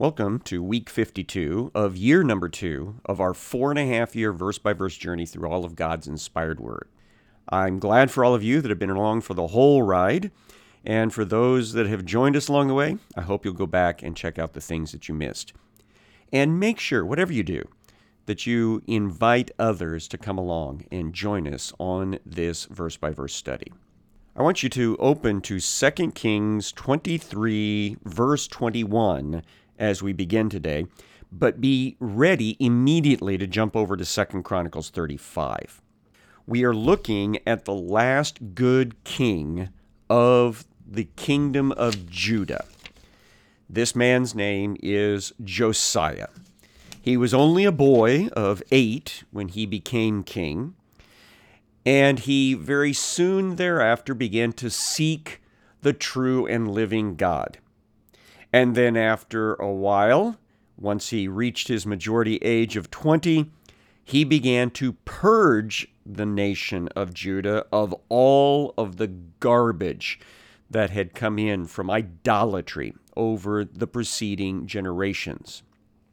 Welcome to week 52 of year number 2 of our 4.5-year verse-by-verse journey through all of God's inspired word. I'm glad for all of you that have been along for the whole ride, and for those that have joined us along the way, I hope you'll go back and check out the things that you missed. And make sure, whatever you do, that you invite others to come along and join us on this verse-by-verse study. I want you to open to 2 Kings 23, verse 21, as we begin today, but be ready immediately to jump over to 2 Chronicles 35. We are looking at the last good king of the kingdom of Judah. This man's name is Josiah. He was only a boy of 8 when he became king, and he very soon thereafter began to seek the true and living God. And then after a while, once he reached his majority age of 20, he began to purge the nation of Judah of all of the garbage that had come in from idolatry over the preceding generations.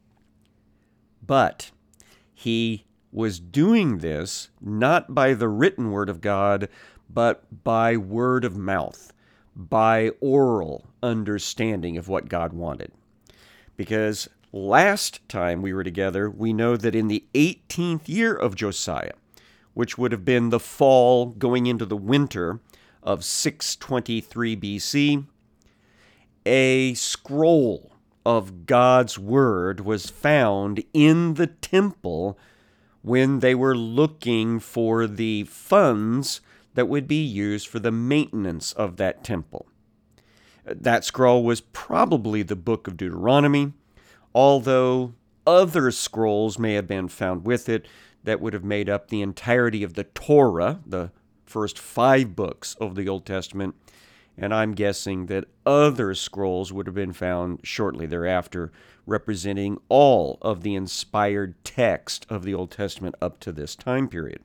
But he was doing this not by the written word of God, but by word of mouth, by oral understanding of what God wanted. Because last time we were together, we know that in the 18th year of Josiah, which would have been the fall going into the winter of 623 BC, a scroll of God's word was found in the temple when they were looking for the funds that would be used for the maintenance of that temple. That scroll was probably the book of Deuteronomy, although other scrolls may have been found with it that would have made up the entirety of the Torah, the first 5 books of the Old Testament, and I'm guessing that other scrolls would have been found shortly thereafter, representing all of the inspired text of the Old Testament up to this time period.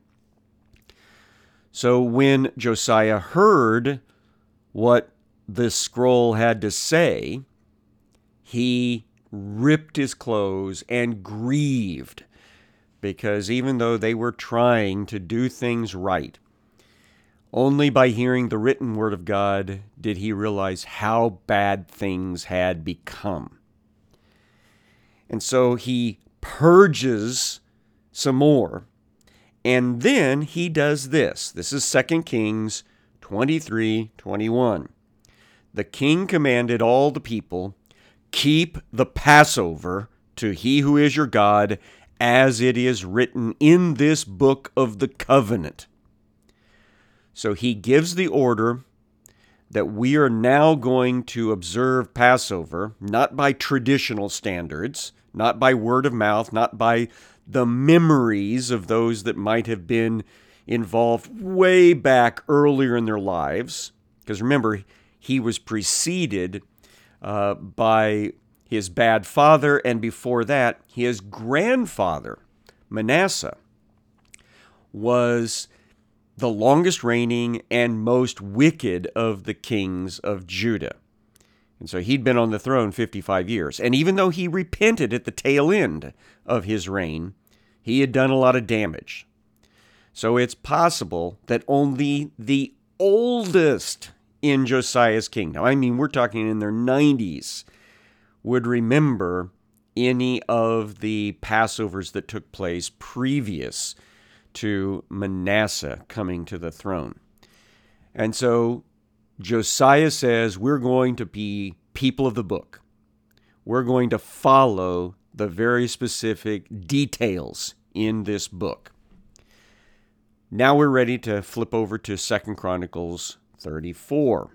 So when Josiah heard what this scroll had to say, he ripped his clothes and grieved, because even though they were trying to do things right, only by hearing the written word of God did he realize how bad things had become. And so he purges some more, and then he does this. This is 2 Kings 23:21. The king commanded all the people, "Keep the Passover to he who is your God, as it is written in this book of the covenant." So he gives the order that we are now going to observe Passover, not by traditional standards, not by word of mouth, not by the memories of those that might have been involved way back earlier in their lives. Because remember, he was preceded by his bad father, and before that, his grandfather, Manasseh, was the longest reigning and most wicked of the kings of Judah. And so he'd been on the throne 55 years. And even though he repented at the tail end of his reign, he had done a lot of damage. So it's possible that only the oldest in Josiah's kingdom, I mean, we're talking in their 90s, would remember any of the Passovers that took place previous to Manasseh coming to the throne. And so Josiah says, we're going to be people of the book. We're going to follow the very specific details in this book. Now we're ready to flip over to 2 Chronicles 35.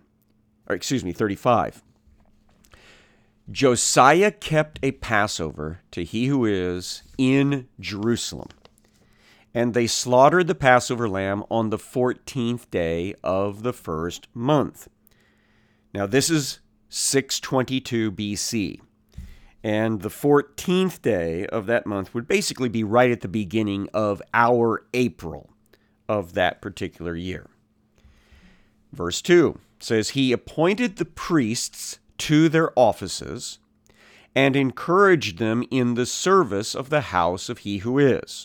Josiah kept a Passover to he who is in Jerusalem. And they slaughtered the Passover lamb on the 14th day of the first month. Now this is 622 BC. And the 14th day of that month would basically be right at the beginning of our April of that particular year. Verse 2 says, "He appointed the priests to their offices and encouraged them in the service of the house of he who is.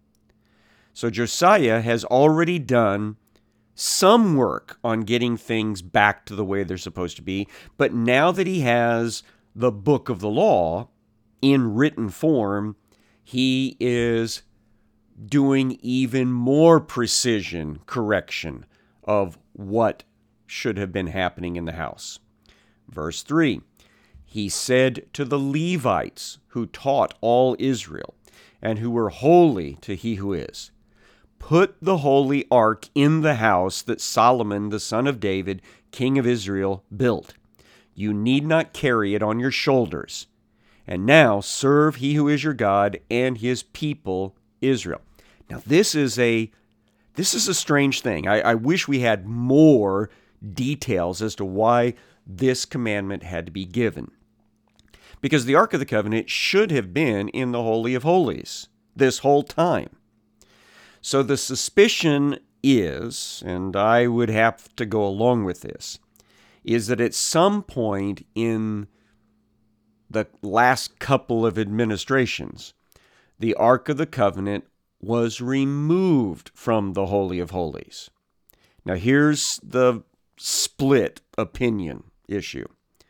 So Josiah has already done some work on getting things back to the way they're supposed to be, but now that he has the book of the law in written form, he is doing even more precision correction of what should have been happening in the house. Verse 3, he said to the Levites who taught all Israel and who were holy to he who is, put the holy ark in the house that Solomon, the son of David, king of Israel, built. You need not carry it on your shoulders. And now serve he who is your God and his people Israel. Now this is a strange thing. I wish we had more details as to why this commandment had to be given. Because the Ark of the Covenant should have been in the Holy of Holies this whole time. So the suspicion is, and I would have to go along with this, is that at some point in the last couple of administrations, the Ark of the Covenant was removed from the Holy of Holies. Now here's the split opinion issue.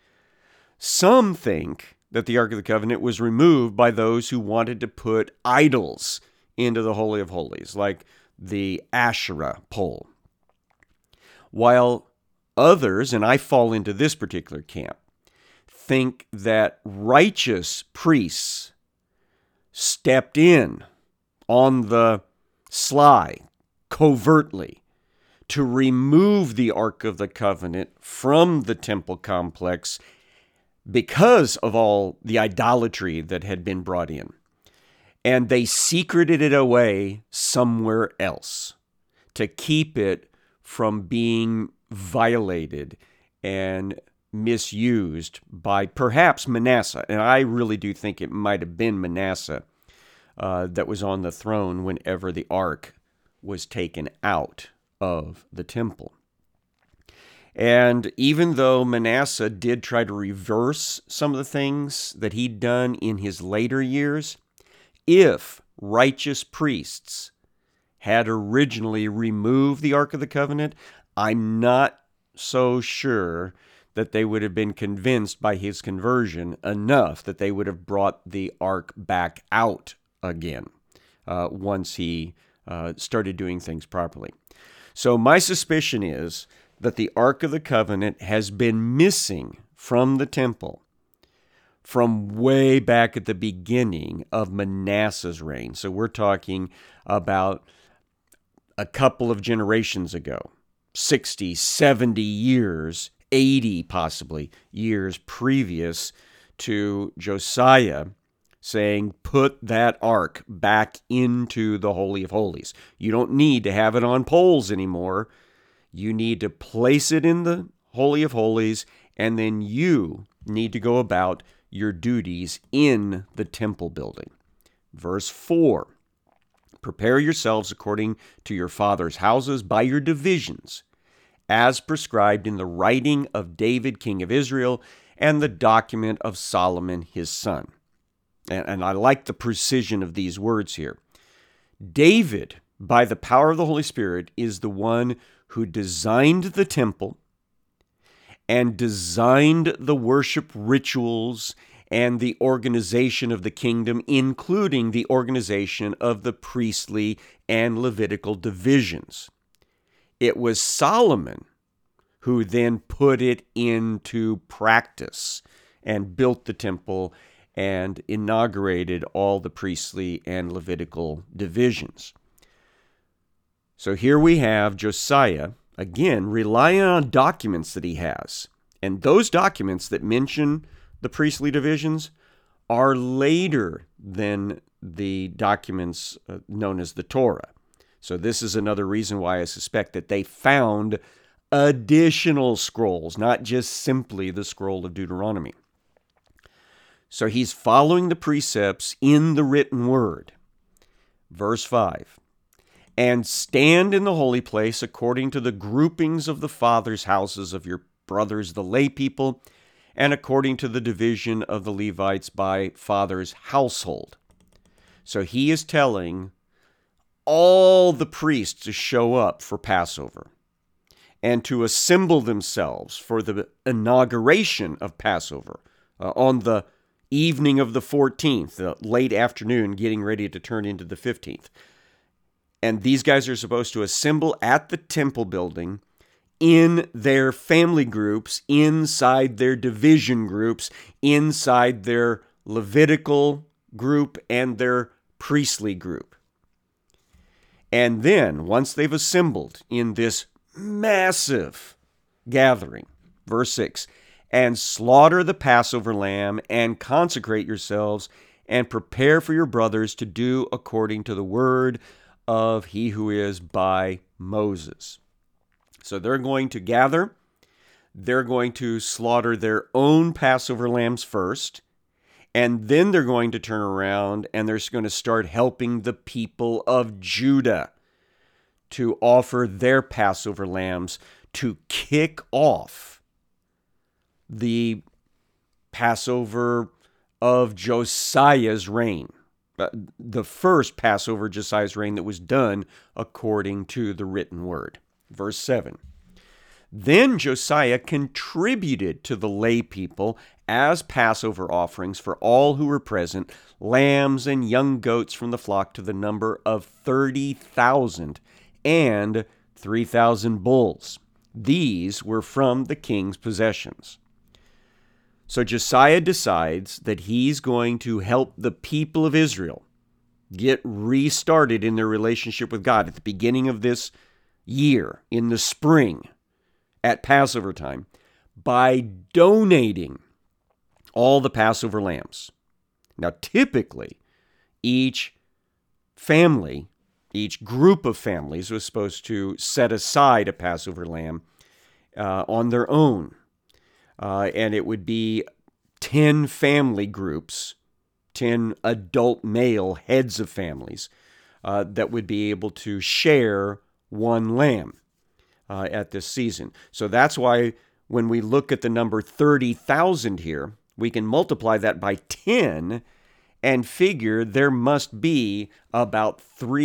Some think that the Ark of the Covenant was removed by those who wanted to put idols into the Holy of Holies, like the Asherah pole. While others, and I fall into this particular camp, think that righteous priests stepped in on the sly, covertly, to remove the Ark of the Covenant from the temple complex because of all the idolatry that had been brought in. And they secreted it away somewhere else to keep it from being violated and misused by perhaps Manasseh. And I really do think it might have been Manasseh that was on the throne whenever the ark was taken out of the temple. And even though Manasseh did try to reverse some of the things that he'd done in his later years, if righteous priests had originally removed the Ark of the Covenant, I'm not so sure that they would have been convinced by his conversion enough that they would have brought the ark back out again once he started doing things properly. So my suspicion is that the Ark of the Covenant has been missing from the temple from way back at the beginning of Manasseh's reign. So we're talking about a couple of generations ago, 60, 70 years, 80 possibly years previous to Josiah saying, put that ark back into the Holy of Holies. You don't need to have it on poles anymore. You need to place it in the Holy of Holies, and then you need to go about your duties in the temple building. Verse 4, prepare yourselves according to your father's houses by your divisions, as prescribed in the writing of David, king of Israel, and the document of Solomon, his son. And I like the precision of these words here. David, by the power of the Holy Spirit, is the one who designed the temple and designed the worship rituals and the organization of the kingdom, including the organization of the priestly and Levitical divisions. It was Solomon who then put it into practice and built the temple and inaugurated all the priestly and Levitical divisions. So here we have Josiah, again, relying on documents that he has. And those documents that mention the priestly divisions are later than the documents known as the Torah. So this is another reason why I suspect that they found additional scrolls, not just simply the scroll of Deuteronomy. So he's following the precepts in the written word. Verse 5, and stand in the holy place according to the groupings of the fathers' houses of your brothers, the lay people, and according to the division of the Levites by father's household. So he is telling all the priests to show up for Passover and to assemble themselves for the inauguration of Passover on the evening of the 14th, the late afternoon, getting ready to turn into the 15th. And these guys are supposed to assemble at the temple building in their family groups, inside their division groups, inside their Levitical group and their priestly group. And then, once they've assembled in this massive gathering, verse 6, and slaughter the Passover lamb and consecrate yourselves and prepare for your brothers to do according to the word of he who is by Moses. So they're going to gather, they're going to slaughter their own Passover lambs first, and then they're going to turn around and they're going to start helping the people of Judah to offer their Passover lambs to kick off the Passover of Josiah's reign. The first Passover, Josiah's reign, that was done according to the written word. Verse 7. Then Josiah contributed to the lay people as Passover offerings for all who were present, lambs and young goats from the flock to the number of 30,000 and 3,000 bulls. These were from the king's possessions. So Josiah decides that he's going to help the people of Israel get restarted in their relationship with God at the beginning of this year, in the spring, at Passover time, by donating all the Passover lambs. Now, typically, each family, each group of families was supposed to set aside a Passover lamb on their own. And it would be 10 family groups, 10 adult male heads of families that would be able to share one lamb at this season. So that's why when we look at the number 30,000 here, we can multiply that by 10 and figure there must be about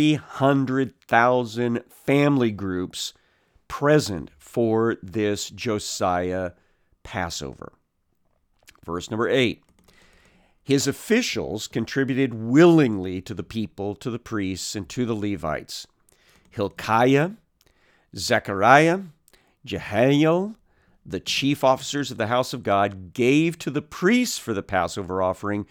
300,000 family groups present for this Josiah Passover. Verse number 8. His officials contributed willingly to the people, to the priests, and to the Levites. Hilkiah, Zechariah, Jehiel, the chief officers of the house of God, gave to the priests for the Passover offering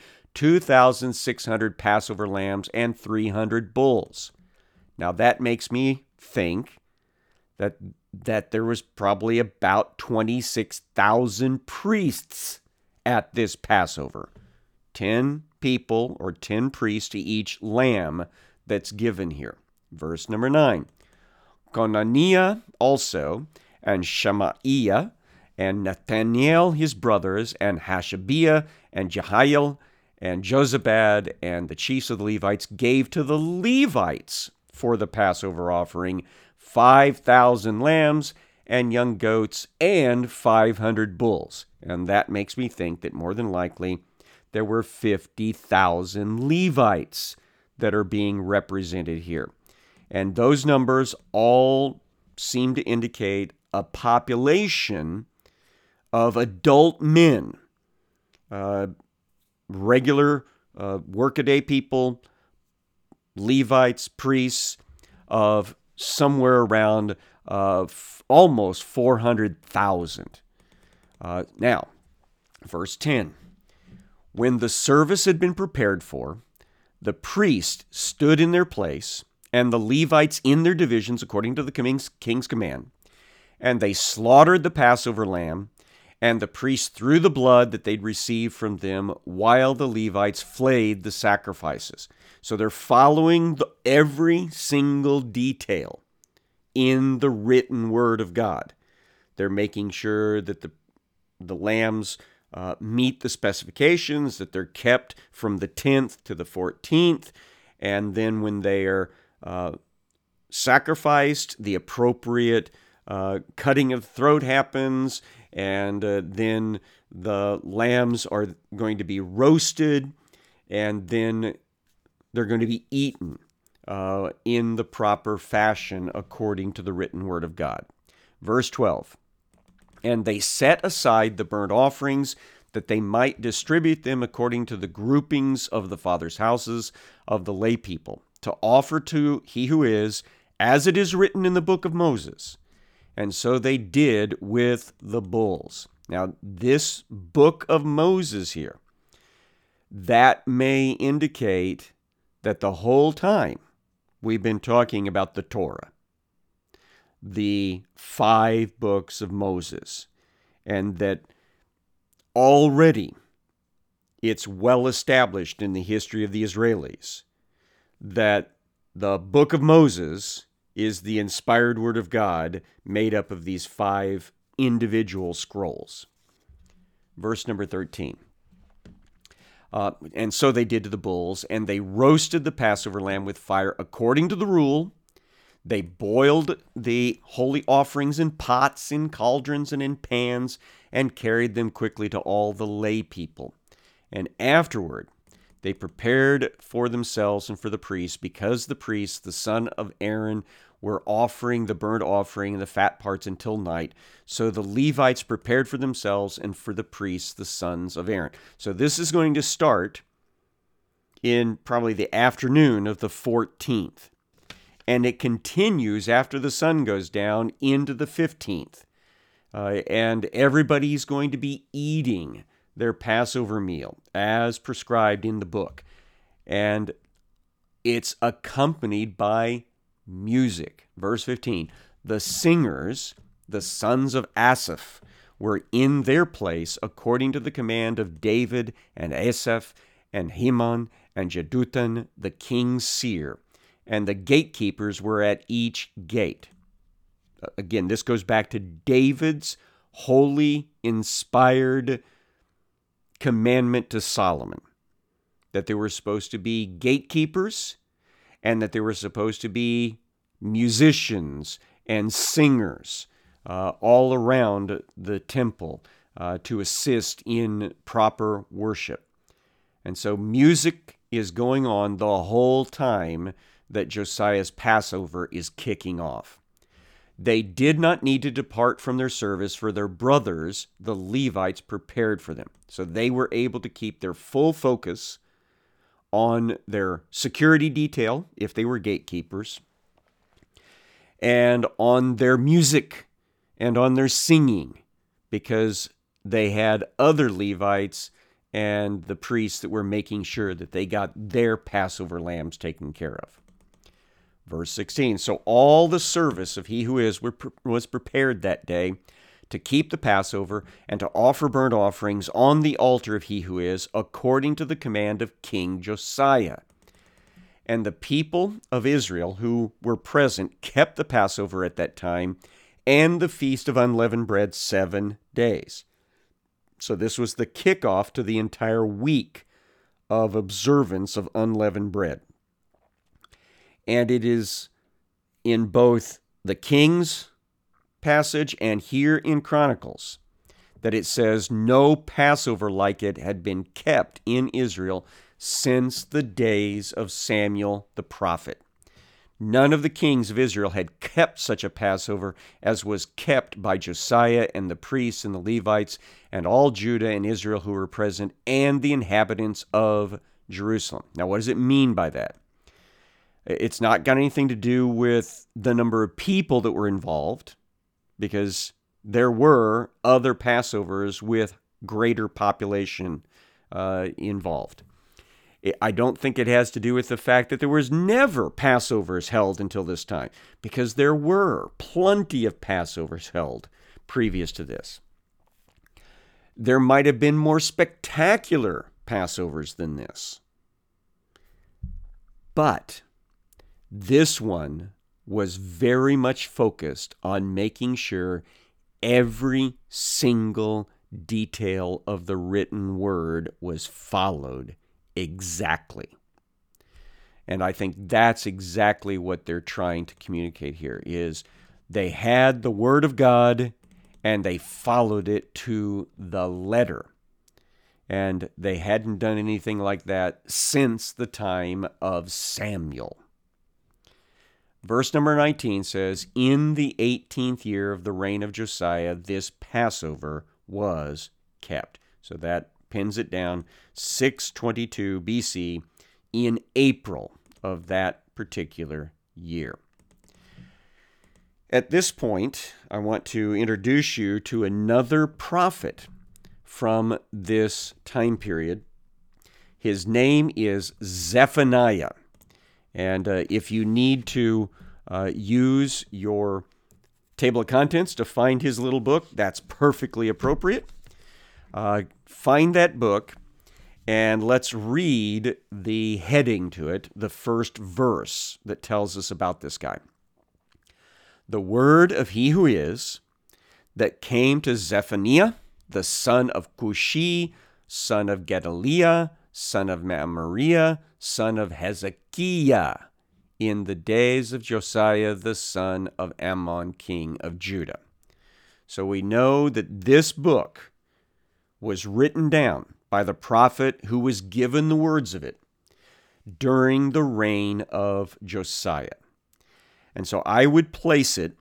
2,600 Passover lambs and 300 bulls. Now that makes me think that there was probably about 26,000 priests at this Passover. 10 people or 10 priests to each lamb that's given here. Verse number 9. Conaniah also, and Shemaiah, and Nathaniel his brothers, and Hashabiah, and Jehiel, and Jozabad, and the chiefs of the Levites gave to the Levites for the Passover offering 5,000 lambs and young goats and 500 bulls. And that makes me think that more than likely there were 50,000 Levites that are being represented here. And those numbers all seem to indicate a population of adult men, regular workaday people, Levites, priests, of somewhere around almost 400,000. Now, verse 10. When the service had been prepared for, the priests stood in their place, and the Levites in their divisions according to the king's command. And they slaughtered the Passover lamb, and the priests threw the blood that they'd received from them while the Levites flayed the sacrifices. So they're following every single detail in the written word of God. They're making sure that the lambs meet the specifications, that they're kept from the 10th to the 14th, and then when they are sacrificed, the appropriate cutting of the throat happens, and then The lambs are going to be roasted, and then they're going to be eaten in the proper fashion according to the written word of God. Verse 12, and they set aside the burnt offerings that they might distribute them according to the groupings of the fathers' houses of the lay people, to offer to he who is, as it is written in the book of Moses. And so they did with the bulls. Now, this book of Moses here, that may indicate that the whole time we've been talking about the Torah, the 5 books of Moses, and that already it's well established in the history of the Israelis that the book of Moses is the inspired word of God made up of these 5 individual scrolls. Verse number 13. And so they did to the bulls, and they roasted the Passover lamb with fire according to the rule. They boiled the holy offerings in pots, in cauldrons, and in pans, and carried them quickly to all the lay people. And afterward, they prepared for themselves and for the priests, because the priests, the son of Aaron, were offering the burnt offering and the fat parts until night. So the Levites prepared for themselves and for the priests, the sons of Aaron. So this is going to start in probably the afternoon of the 14th. And it continues after the sun goes down into the 15th. And everybody's going to be eating their Passover meal as prescribed in the book. And it's accompanied by music. Verse 15, the singers, the sons of Asaph, were in their place according to the command of David and Asaph and Heman and Jeduthun, the king's seer. And the gatekeepers were at each gate. Again, this goes back to David's holy, inspired commandment to Solomon, that there were supposed to be gatekeepers and that there were supposed to be musicians and singers all around the temple to assist in proper worship. And so music is going on the whole time that Josiah's Passover is kicking off. They did not need to depart from their service, for their brothers, the Levites, prepared for them. So they were able to keep their full focus on their security detail, if they were gatekeepers, and on their music and on their singing, because they had other Levites and the priests that were making sure that they got their Passover lambs taken care of. Verse 16, so all the service of he who is was prepared that day to keep the Passover and to offer burnt offerings on the altar of he who is, according to the command of King Josiah. And the people of Israel who were present kept the Passover at that time and the Feast of Unleavened Bread 7 days. So this was the kickoff to the entire week of observance of unleavened bread. And it is in both the King's passage and here in Chronicles that it says no Passover like it had been kept in Israel since the days of Samuel the prophet. None of the kings of Israel had kept such a Passover as was kept by Josiah and the priests and the Levites and all Judah and Israel who were present and the inhabitants of Jerusalem. Now, what does it mean by that? It's not got anything to do with the number of people that were involved, because there were other Passovers with greater population involved. I don't think it has to do with the fact that there was never Passovers held until this time, because there were plenty of Passovers held previous to this. There might have been more spectacular Passovers than this. But this one was very much focused on making sure every single detail of the written word was followed exactly. And I think that's exactly what they're trying to communicate here, is they had the Word of God and they followed it to the letter. And they hadn't done anything like that since the time of Samuel. Verse number 19 says, "In the 18th year of the reign of Josiah, this Passover was kept." So that pins it down, 622 BC, in April of that particular year. At this point, I want to introduce you to another prophet from this time period. His name is Zephaniah. And if you need to use your table of contents to find his little book, that's perfectly appropriate. Find that book, and let's read the heading to it, the first verse that tells us about this guy. "The word of he who is, that came to Zephaniah, the son of Cushi, son of Gedaliah, son of Maamariah, son of Hezekiah, in the days of Josiah, the son of Ammon, king of Judah." So we know that this book was written down by the prophet who was given the words of it during the reign of Josiah. And so I would place it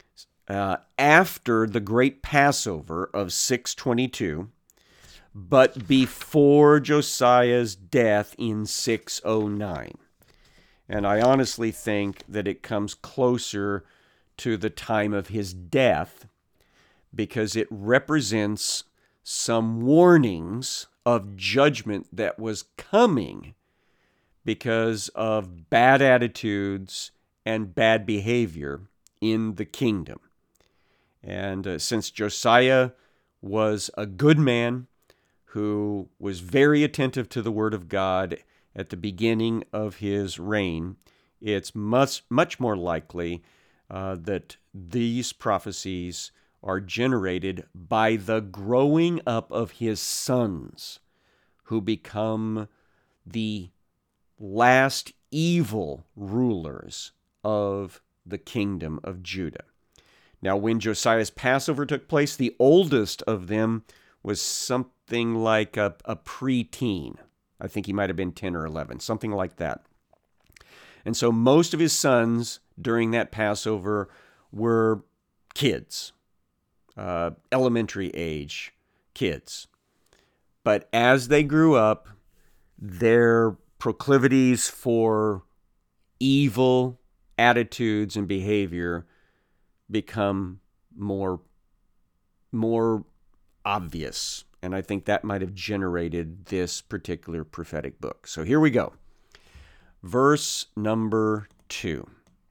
after the great Passover of 622, but before Josiah's death in 609. And I honestly think that it comes closer to the time of his death because it represents some warnings of judgment that was coming because of bad attitudes and bad behavior in the kingdom. And since Josiah was a good man who was very attentive to the word of God at the beginning of his reign, it's much more likely that these prophecies are generated by the growing up of his sons, who become the last evil rulers of the kingdom of Judah. Now, when Josiah's Passover took place, the oldest of them was something like a preteen. I think he might have been 10 or 11, something like that. And so most of his sons during that Passover were kids, elementary age kids. But as they grew up, their proclivities for evil attitudes and behavior become more obvious. And I think that might have generated this particular prophetic book. So here we go. Verse number 2.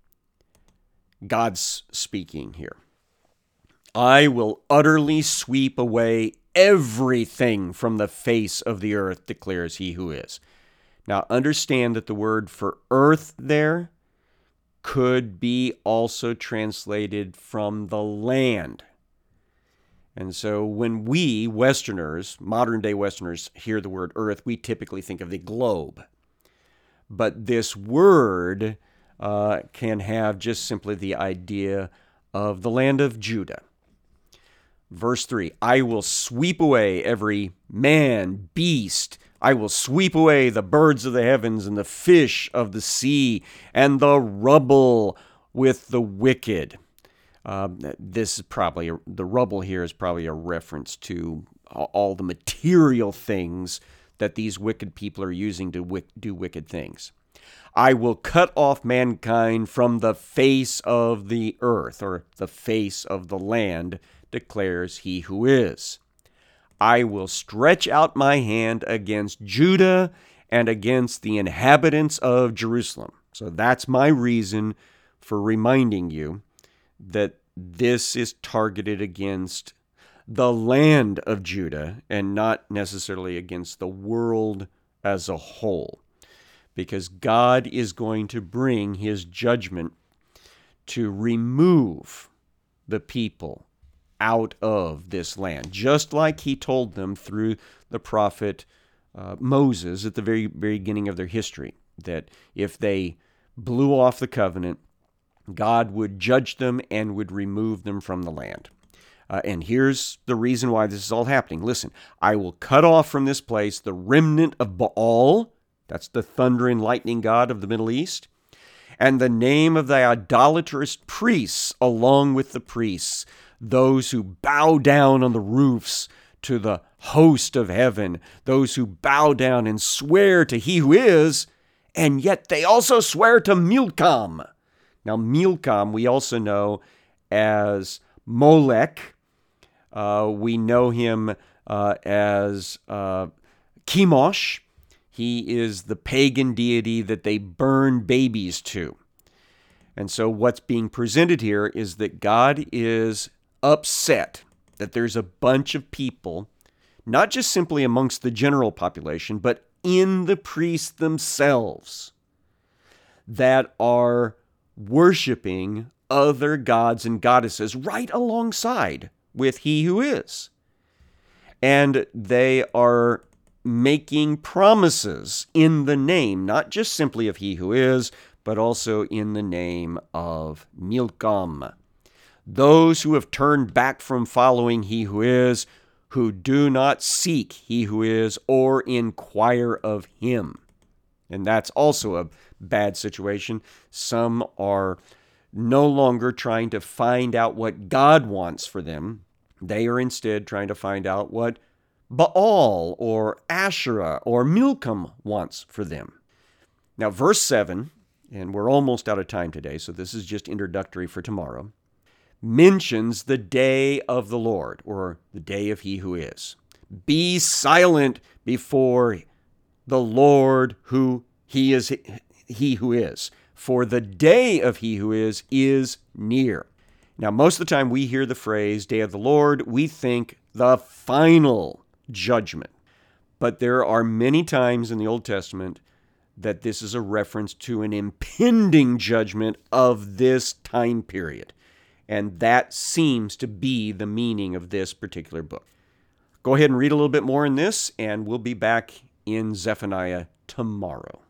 God's speaking here. "I will utterly sweep away everything from the face of the earth, declares he who is." Now understand that the word for earth there could be also translated from the land. And so when we, Westerners, modern-day Westerners, hear the word earth, we typically think of the globe. But this word can have just simply the idea of the land of Judah. Verse 3, "I will sweep away every man, beast. I will sweep away the birds of the heavens and the fish of the sea and the rubble with the wicked." This is probably, the rubble here is probably a reference to all the material things that these wicked people are using to do wicked things. "I will cut off mankind from the face of the earth," or the face of the land, declares he who is. "I will stretch out my hand against Judah and against the inhabitants of Jerusalem." So that's my reason for reminding you that this is targeted against the land of Judah and not necessarily against the world as a whole, because God is going to bring his judgment to remove the people out of this land, just like he told them through the prophet Moses at the very beginning of their history, that if they blew off the covenant, God would judge them and would remove them from the land. And here's the reason why this is all happening. Listen, I will cut off from this place the remnant of Baal, that's the thunder and lightning god of the Middle East, and the name of the idolatrous priests along with the priests, those who bow down on the roofs to the host of heaven, those who bow down and swear to he who is, and yet they also swear to Milcom. Now, Milcom we also know as Molech. We know him as Chemosh. He is the pagan deity that they burn babies to. And so what's being presented here is that God is upset that there's a bunch of people, not just simply amongst the general population, but in the priests themselves, that are worshiping other gods and goddesses right alongside with he who is. And they are making promises in the name, not just simply of he who is, but also in the name of Milcom. Those who have turned back from following he who is, who do not seek he who is or inquire of him. And that's also a bad situation. Some are no longer trying to find out what God wants for them. They are instead trying to find out what Baal or Asherah or Milcom wants for them. Now, verse 7, and we're almost out of time today, so this is just introductory for tomorrow, mentions the day of the Lord, or the day of he who is. Be silent before the Lord who he is, he who is, for the day of he who is near. Now, most of the time we hear the phrase day of the Lord, we think the final judgment. But there are many times in the Old Testament that this is a reference to an impending judgment of this time period. And that seems to be the meaning of this particular book. Go ahead and read a little bit more in this, and we'll be back in Zephaniah tomorrow.